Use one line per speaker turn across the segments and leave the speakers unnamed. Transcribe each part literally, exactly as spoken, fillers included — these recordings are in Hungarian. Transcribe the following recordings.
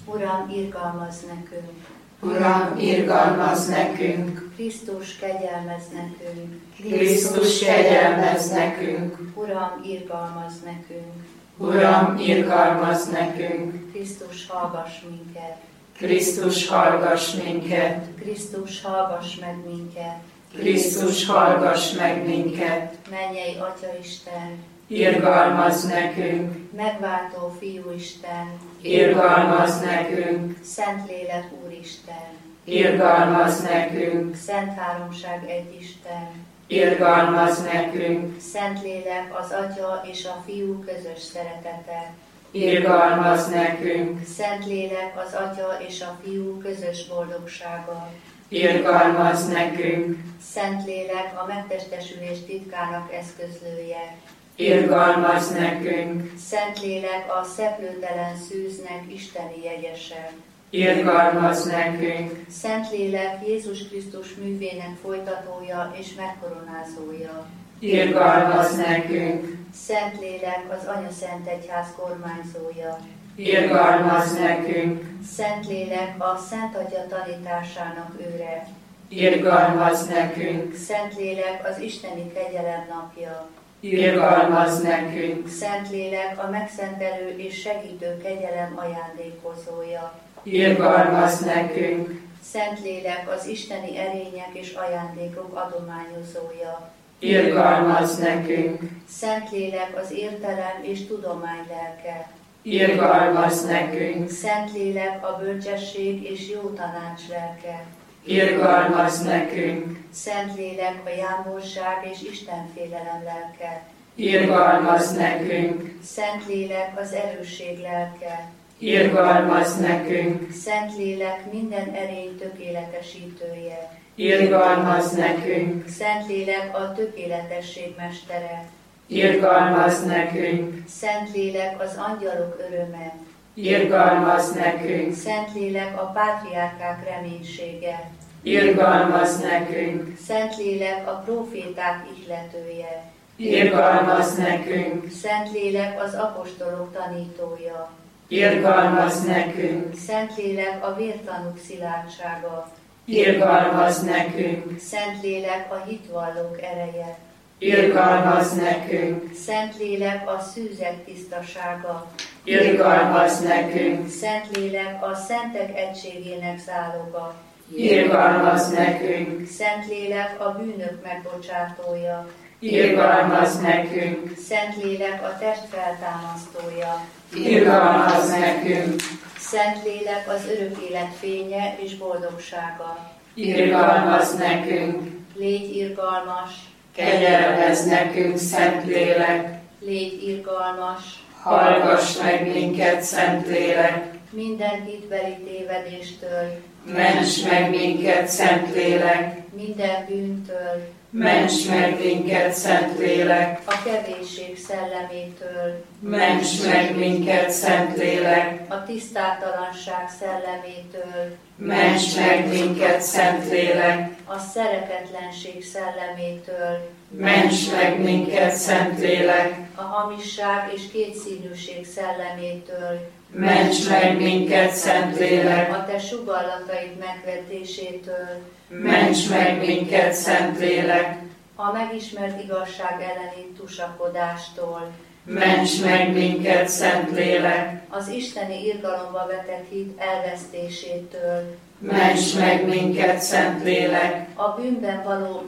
Uram, irgalmazz nekünk!
Uram, irgalmazz nekünk!
Krisztus, kegyelmezz nekünk!
Krisztus, kegyelmezz nekünk!
Uram, irgalmazz nekünk!
Uram, irgalmazz nekünk!
Krisztus, hallgass minket!
Krisztus, hallgass minket!
Krisztus, hallgass meg minket!
Krisztus, hallgass meg minket!
Mennyei Atyaisten!
Irgalmazz nekünk!
Megváltó Fiúisten!
Irgalmazz nekünk!
Szentlélek Úristen!
Irgalmazz nekünk!
Szent Háromság Egyisten!
Irgalmazz nekünk!
Szentlélek az Atya és a Fiú közös szeretete!
Irgalmazz nekünk!
Szentlélek az Atya és a Fiú közös boldogsága!
Irgalmazz nekünk!
Szentlélek a megtestesülés titkának eszközlője!
Irgalmazz nekünk!
Szentlélek a szeplőtelen szűznek isteni jegyese!
Irgalmazz nekünk!
Szentlélek Jézus Krisztus művének folytatója és megkoronázója!
Irgalmazz nekünk!
Szentlélek az Anya Szent Egyház kormányzója!
Irgalmazz nekünk!
Szentlélek a Szent Atya tanításának őre!
Irgalmazz nekünk!
Szentlélek az isteni kegyelem napja!
Irgalmazz nekünk!
Szentlélek a megszentelő és segítő kegyelem ajándékozója!
Irgalmazz nekünk!
Szentlélek az isteni erények és ajándékok adományozója!
Irgalmazz nekünk!
Szentlélek az értelem és tudomány lelke!
Irgalmazz nekünk!
Szentlélek a bölcsesség és jó tanács lelke!
Irgalmazz nekünk!
Szentlélek a jámborság és istenfélelem lelke!
Irgalmazz nekünk!
Szentlélek az erősség lelke!
Irgalmazz nekünk!
Szentlélek minden erény tökéletesítője!
Irgalmazz nekünk!
Szentlélek a tökéletesség mestere!
Irgalmazz nekünk!
Szentlélek az angyalok öröme!
Irgalmazz nekünk!
Szentlélek a pátriárkák reménysége!
Irgalmazz nekünk!
Szentlélek a próféták ihletője!
Irgalmazz nekünk!
Szentlélek az apostolok tanítója!
Irgalmazz nekünk!
Szentlélek a vértanúk szilárdsága!
Irgalmazz nekünk!
Szentlélek a hitvallók ereje!
Irgalmazz nekünk!
Szentlélek a szűzek tisztasága!
Irgalmazz nekünk!
Szentlélek a szentek egységének záloga!
Irgalmazz nekünk!
Szentlélek a bűnök megbocsátója!
Irgalmazz nekünk!
Szentlélek a test feltámasztója!
Irgalmazz nekünk!
Szentlélek az örök élet fénye és boldogsága!
Irgalmazz nekünk!
Légy irgalmas!
Kegyelmezz nekünk, Szentlélek!
Légy irgalmas!
Hallgass meg minket, Szentlélek!
Minden hitbeli tévedéstől!
Ments meg minket, Szentlélek!
Minden bűntől!
Ments meg minket, Szentlélek!
A kevésség szellemétől!
Ments meg minket, Szentlélek!
A tisztátalanság szellemétől!
Ments meg minket, Szentlélek!
A szeretetlenség szellemétől!
Ments meg minket, Szentlélek!
A hamisság és kétszínűség szellemétől!
Ments meg minket, Szentlélek!
A te sugallataid megvetésétől!
Ments meg minket, Szentlélek!
A megismert igazság elleni tusakodástól!
Ments meg minket, Szentlélek!
Az isteni irgalomba vetett hit elvesztésétől!
Ments meg minket, Szentlélek!
A bűnben való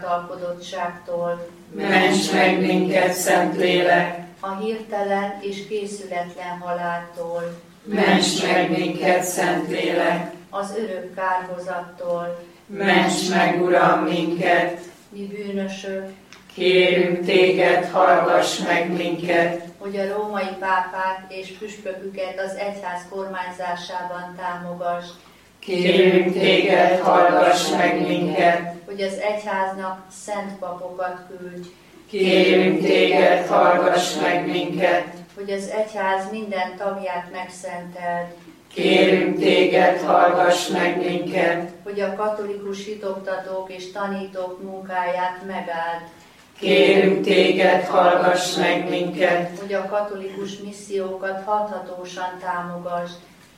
megátalkodottságtól!
Ments meg minket, Szentlélek!
A hirtelen és készületlen haláltól!
Ments meg minket, Szentlélek!
Az örök kárhozattól!
Ments meg, Uram, minket!
Mi bűnösök,
Kérünk téged, hallgass meg minket!
hogy a római pápát és püspöküket az egyház kormányzásában támogass,
Kérünk téged, hallgass meg minket!
hogy az egyháznak szent papokat küldj,
Kérünk téged, hallgass meg minket!
hogy az egyház minden tagját megszenteld,
Kérünk téged, hallgass meg minket!
hogy a katolikus hitoktatók és tanítók munkáját megáld,
Kérünk téged, hallgass meg minket!
hogy a katolikus missziókat hathatósan támogasd,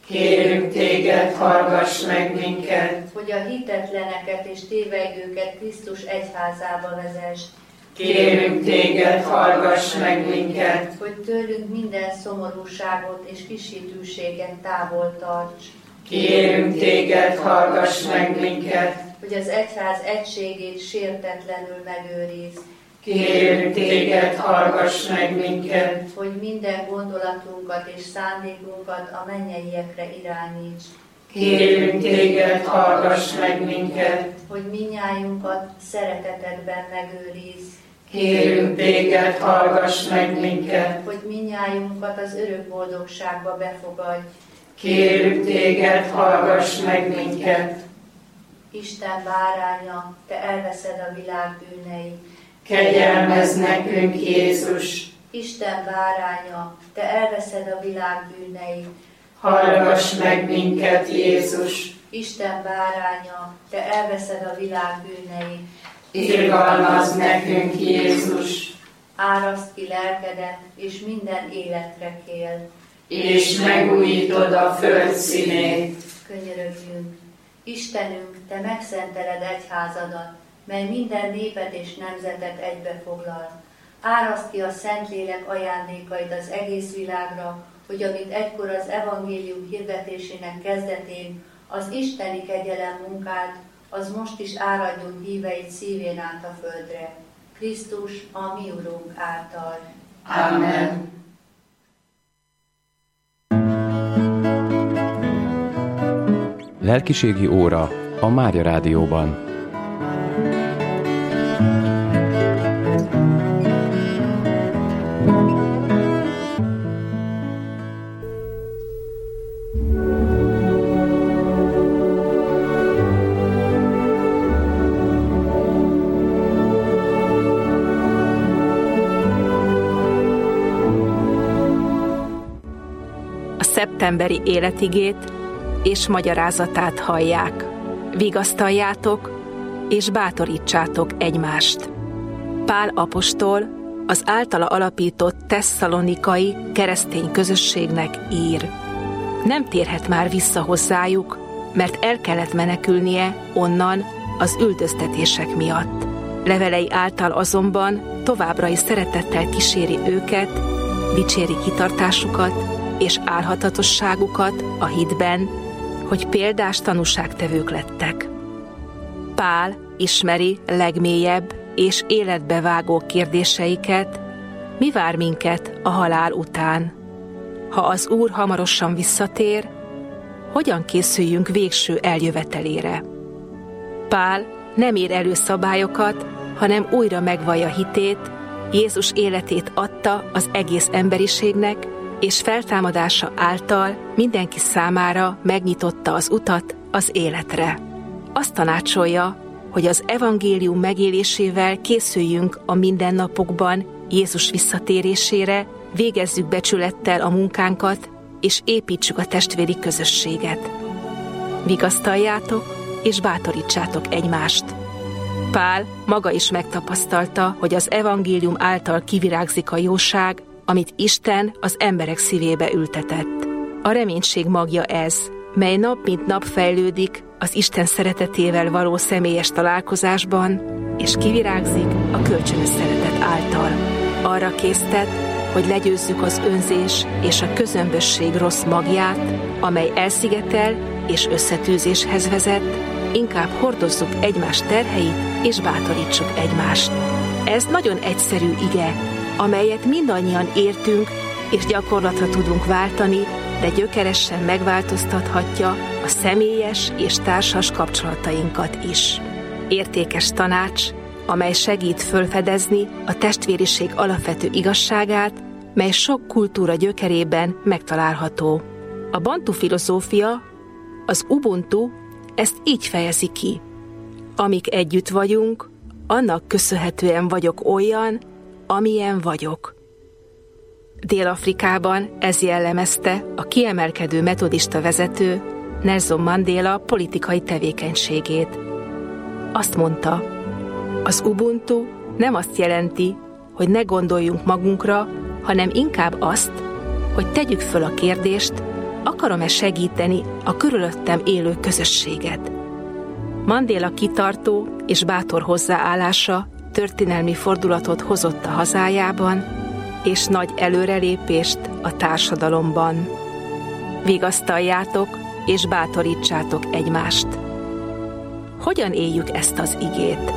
Kérünk téged, hallgass meg minket.
Hogy a hitetleneket és tévegőket Krisztus egyházába vezess.
Kérünk téged, hallgass meg minket.
Hogy tőlünk minden szomorúságot és kisítőséget távol tarts.
Kérünk téged, hallgass meg minket.
Hogy az egyház egységét sértetlenül megőrizd.
Kérünk téged, hallgass meg minket.
Hogy minden gondolatunkat és szándékunkat a mennyeiekre irányíts.
Kérünk téged, hallgass meg minket.
Hogy minnyájunkat szeretetedben megőrizd.
Kérünk téged, hallgass meg minket.
Hogy minnyájunkat az örök boldogságba befogadj.
Kérünk téged, hallgass meg minket.
Isten báránya, te elveszed a világ bűneit.
Kegyelmezz nekünk, Jézus.
Isten báránya, te elveszed a világ bűneit.
Hallgass meg minket, Jézus.
Isten báránya, te elveszed a világ bűneit.
Irgalmazz nekünk, Jézus.
Áraszd ki lelkedet, és minden életre kél.
És megújítod a föld színét.
Könyörögjünk. Istenünk, te megszenteled egyházadat, mely minden népet és nemzetet egybefoglal. Áraszd ki a Szentlélek ajándékait az egész világra, hogy amit egykor az evangélium hirdetésének kezdetén az isteni kegyelem munkált, az most is áradjon híveit szívén át a földre. Krisztus, a mi Urunk által.
Amen.
Lelkiségi óra a Mária Rádióban.
A szeptemberi életigét és magyarázatát hallják. Vigasztaljátok és bátorítsátok egymást. Pál apostol az általa alapított tesszalonikai keresztény közösségnek ír. Nem térhet már vissza hozzájuk, mert el kellett menekülnie onnan az üldöztetések miatt. Levelei által azonban továbbra is szeretettel kíséri őket, dicséri kitartásukat és álhatatosságukat a hitben, hogy példás tanúságtevők lettek. Pál ismeri legmélyebb és életbevágó kérdéseiket, mi vár minket a halál után. Ha az Úr hamarosan visszatér, hogyan készüljünk végső eljövetelére? Pál nem ír elő szabályokat, hanem újra megvallja hitét, Jézus életét adta az egész emberiségnek, és feltámadása által mindenki számára megnyitotta az utat az életre. Azt tanácsolja, hogy az evangélium megélésével készüljünk a mindennapokban Jézus visszatérésére, végezzük becsülettel a munkánkat, és építsük a testvéri közösséget. Vigasztaljátok és bátorítsátok egymást. Pál maga is megtapasztalta, hogy az evangélium által kivirágzik a jóság, amit Isten az emberek szívébe ültetett. A reménység magja ez, mely nap mint nap fejlődik az Isten szeretetével való személyes találkozásban, és kivirágzik a kölcsönös szeretet által. Arra késztet, hogy legyőzzük az önzés és a közömbösség rossz magját, amely elszigetel és összetűzéshez vezet, inkább hordozzuk egymás terheit és bátorítsuk egymást. Ez nagyon egyszerű ige, amelyet mindannyian értünk és gyakorlatra tudunk váltani, de gyökeresen megváltoztathatja a személyes és társas kapcsolatainkat is. Értékes tanács, amely segít fölfedezni a testvériség alapvető igazságát, mely sok kultúra gyökerében megtalálható. A bantu filozófia, az Ubuntu ezt így fejezi ki. Amíg együtt vagyunk, annak köszönhetően vagyok olyan, amilyen vagyok. Dél-Afrikában ez jellemezte a kiemelkedő metodista vezető Nelson Mandela politikai tevékenységét. Azt mondta, az Ubuntu nem azt jelenti, hogy ne gondoljunk magunkra, hanem inkább azt, hogy tegyük föl a kérdést, akarom-e segíteni a körülöttem élő közösséget. Mandela kitartó és bátor hozzáállása történelmi fordulatot hozott a hazájában, és nagy előrelépést a társadalomban. Vigasztaljátok és bátorítsátok egymást. Hogyan éljük ezt az igét?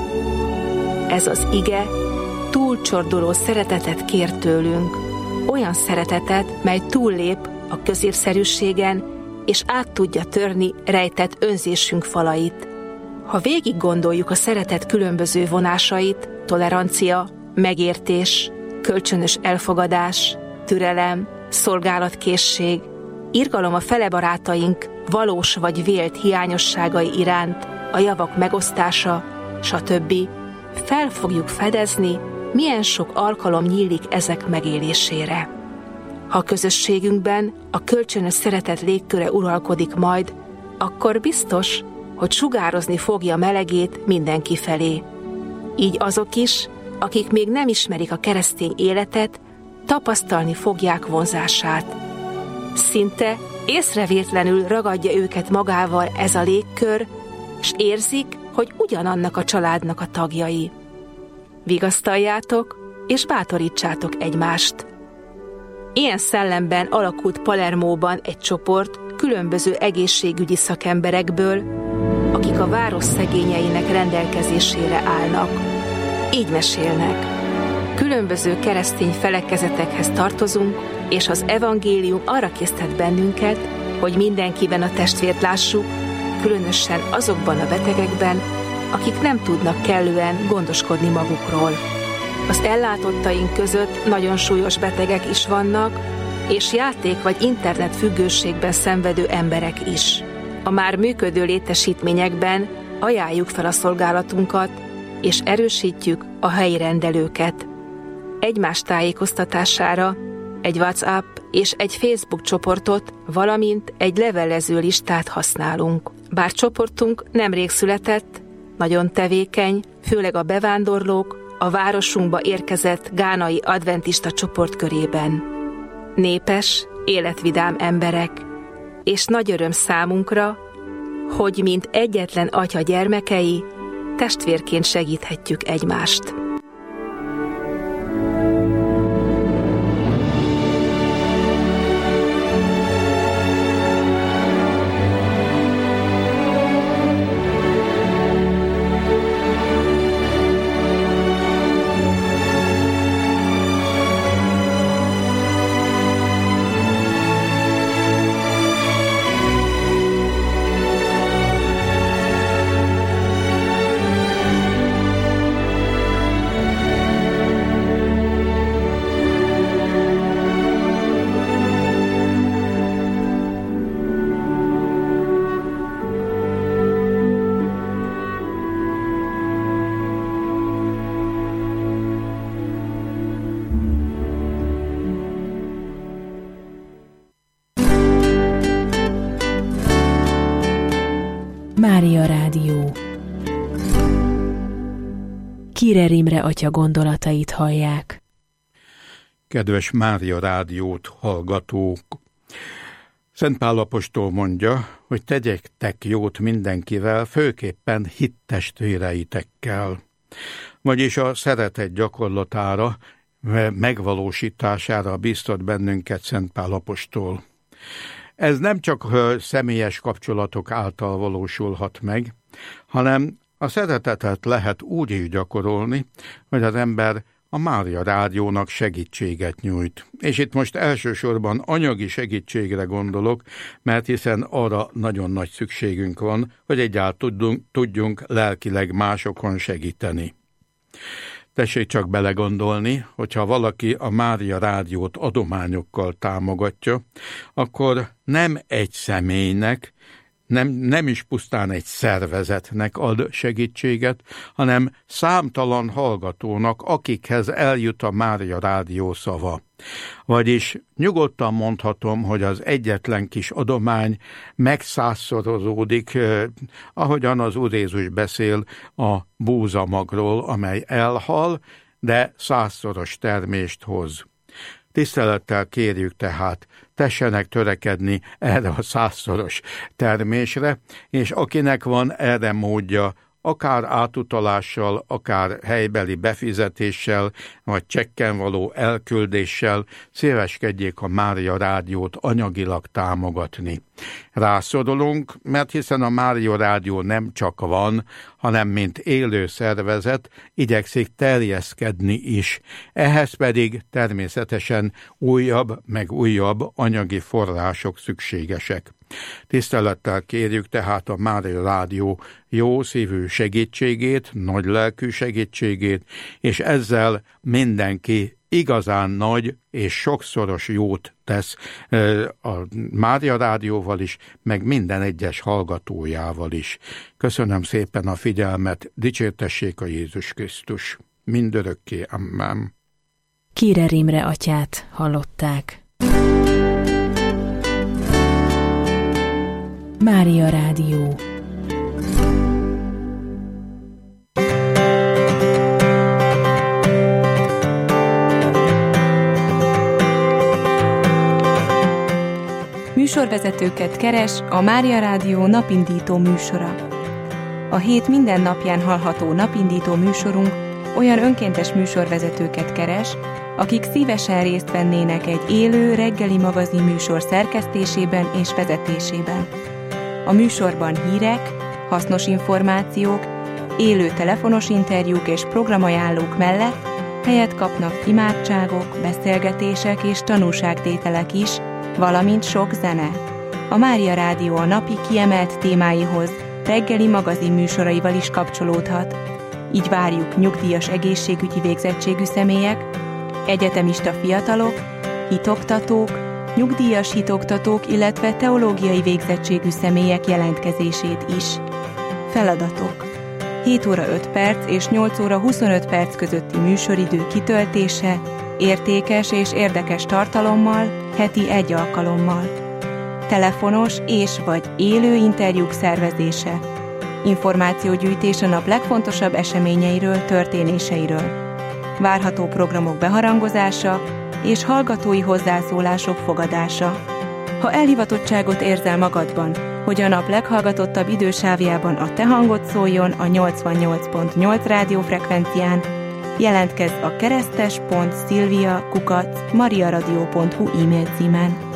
Ez az ige túlcsorduló szeretetet kér tőlünk, olyan szeretetet, mely túllép a középszerűségen, és át tudja törni rejtett önzésünk falait. Ha végig gondoljuk a szeretet különböző vonásait, tolerancia, megértés, kölcsönös elfogadás, türelem, szolgálatkészség, irgalom a fele barátaink valós vagy vélt hiányosságai iránt, a javak megosztása, stb. Fel fogjuk fedezni, milyen sok alkalom nyílik ezek megélésére. Ha a közösségünkben a kölcsönös szeretet légköre uralkodik majd, akkor biztos, hogy sugározni fogja melegét mindenki felé. Így azok is, akik még nem ismerik a keresztény életet, tapasztalni fogják vonzását. Szinte észrevétlenül ragadja őket magával ez a légkör, s érzik, hogy ugyanannak a családnak a tagjai. Vigasztaljátok és bátorítsátok egymást. Ilyen szellemben alakult Palermóban egy csoport különböző egészségügyi szakemberekből, akik a város szegényeinek rendelkezésére állnak. Így mesélnek. Különböző keresztény felekezetekhez tartozunk, és az evangélium arra késztet bennünket, hogy mindenkiben a testvért lássuk, különösen azokban a betegekben, akik nem tudnak kellően gondoskodni magukról. Az ellátottaink között nagyon súlyos betegek is vannak, és játék vagy internet függőségben szenvedő emberek is. A már működő létesítményekben ajánljuk fel a szolgálatunkat, és erősítjük a helyi rendelőket. Egymás tájékoztatására egy WhatsApp és egy Facebook csoportot, valamint egy levelező listát használunk. Bár csoportunk nemrég született, nagyon tevékeny, főleg a bevándorlók, a városunkba érkezett gánai adventista csoport körében. Népes, életvidám emberek, és nagy öröm számunkra, hogy mint egyetlen atya gyermekei, testvérként segíthetjük egymást.
Mária Rádió. Kirer Imre atya gondolatait hallják.
Kedves Mária Rádiót hallgatók! Szent Pál apostol mondja, hogy tegyektek jót mindenkivel, főképpen hittestvéreitekkel. Vagyis a szeretet gyakorlatára, megvalósítására biztat bennünket Szent Pál apostol. Ez nem csak személyes kapcsolatok által valósulhat meg, hanem a szeretetet lehet úgy is gyakorolni, hogy az ember a Mária Rádiónak segítséget nyújt. És itt most elsősorban anyagi segítségre gondolok, mert hiszen arra nagyon nagy szükségünk van, hogy egyáltalán tudjunk, tudjunk lelkileg másokon segíteni. Tessék csak belegondolni, hogyha valaki a Mária Rádiót adományokkal támogatja, akkor nem egy személynek, nem, nem is pusztán egy szervezetnek ad segítséget, hanem számtalan hallgatónak, akikhez eljut a Mária Rádió szava. Vagyis nyugodtan mondhatom, hogy az egyetlen kis adomány megszázszorozódik, eh, ahogyan az Úr Jézus beszél a búzamagról, amely elhal, de százszoros termést hoz. Tisztelettel kérjük tehát, tessenek törekedni erre a százszoros termésre, és akinek van erre módja, akár átutalással, akár helybeli befizetéssel, vagy csekken való elküldéssel szíveskedjék a Mária Rádiót anyagilag támogatni. Rászorulunk, mert hiszen a Mária Rádió nem csak van, hanem mint élő szervezet igyekszik terjeszkedni is. Ehhez pedig természetesen újabb, meg újabb anyagi források szükségesek. Tisztelettel kérjük tehát a Mária Rádió jó szívű segítségét, nagy lelkű segítségét, és ezzel mindenki igazán nagy és sokszoros jót tesz a Mária Rádióval is, meg minden egyes hallgatójával is. Köszönöm szépen a figyelmet, dicsértessék a Jézus Krisztus. Mindörökké, amen.
Kierer Imre atyát hallották. Mária Rádió.
Műsorvezetőket keres a Mária Rádió napindító műsora. A hét minden napján hallható napindító műsorunk olyan önkéntes műsorvezetőket keres, akik szívesen részt vennének egy élő reggeli magazin műsor szerkesztésében és vezetésében. A műsorban hírek, hasznos információk, élő telefonos interjúk és programajánlók mellett helyet kapnak imádságok, beszélgetések és tanúságtételek is, valamint sok zene. A Mária Rádió a napi kiemelt témáihoz reggeli magazin műsoraival is kapcsolódhat. Így várjuk nyugdíjas egészségügyi végzettségű személyek, egyetemista fiatalok, hitoktatók, nyugdíjas hitoktatók, illetve teológiai végzettségű személyek jelentkezését is. Feladatok: hét óra öt perc és nyolc óra huszonöt perc közötti műsoridő kitöltése, értékes és érdekes tartalommal, heti egy alkalommal. Telefonos és vagy élő interjúk szervezése. Információgyűjtés a nap legfontosabb eseményeiről, történéseiről. Várható programok beharangozása és hallgatói hozzászólások fogadása. Ha elhivatottságot érzel magadban, hogy a nap leghallgatottabb idősávjában a te hangod szóljon a nyolcvannyolc pont nyolc rádiófrekvencián, jelentkezz a keresztes pont szilvia kukac mariaradio pont hu e-mail címen.